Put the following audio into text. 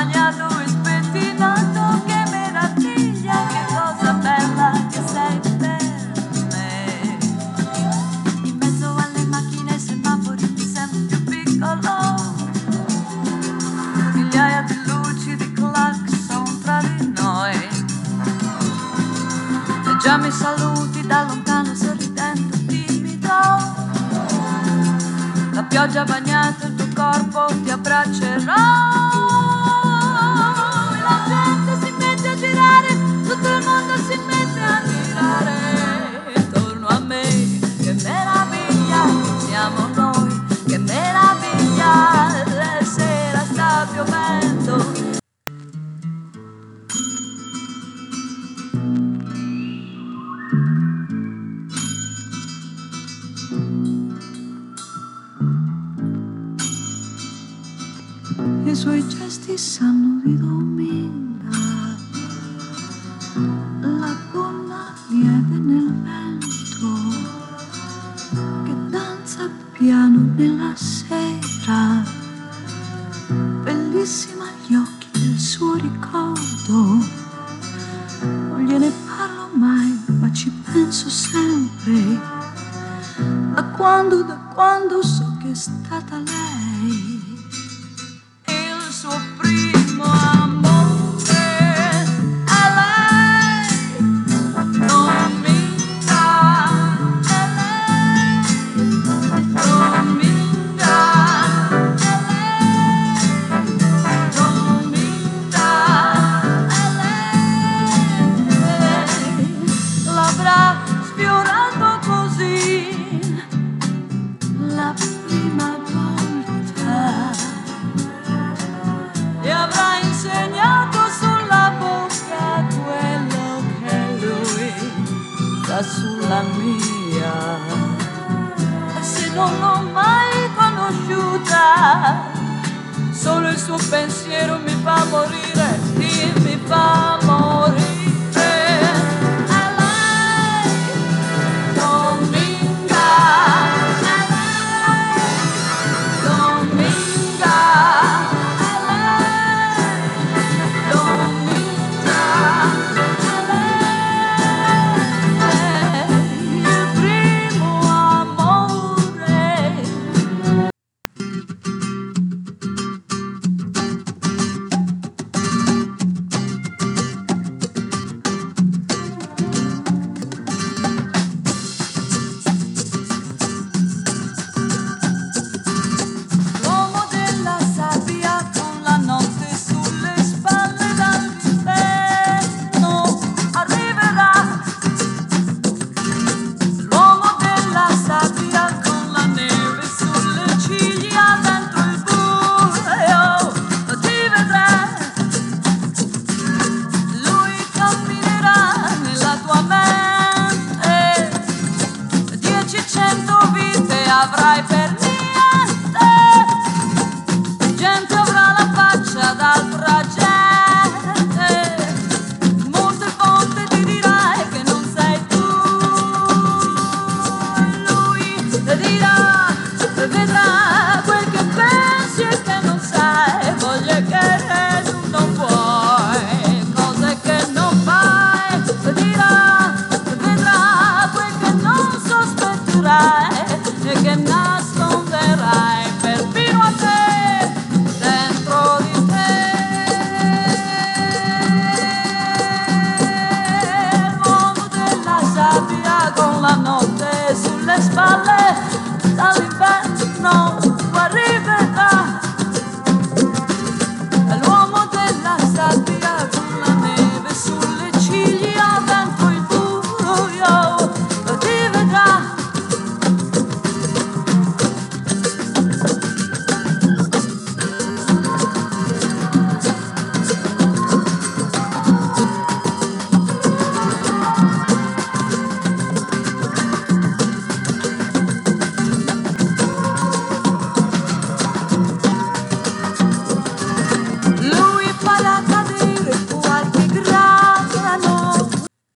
bagnato e spettinato, che meraviglia, che cosa bella che sei per me. In mezzo alle macchine e semafori mi sembro più piccolo, migliaia di luci, di clacson tra di noi, e già mi saluti da lontano sorridendo timido. La pioggia ha bagnato il tuo corpo, ti abbraccerò. E la gente si mette a girare, tutto il mondo si mette a girare intorno a me. Che meraviglia, siamo noi, che meraviglia, la sera sta piovendo. I suoi gesti sanno di domenica, la gonna lieve nel vento che danza piano nella sera, bellissima agli occhi del suo ricordo. Non gliene parlo mai, ma ci penso sempre, da quando so che è stata lei il suo primo amore. A lei non mi dà, a lei non mi dà, a lei non mi dà, a lei l'avrà sfiorato così la prima volta, e avrà insegnato sulla bocca quello che lui fa sulla mia. E se non l'ho mai conosciuta, solo il suo pensiero mi fa morire, mi fa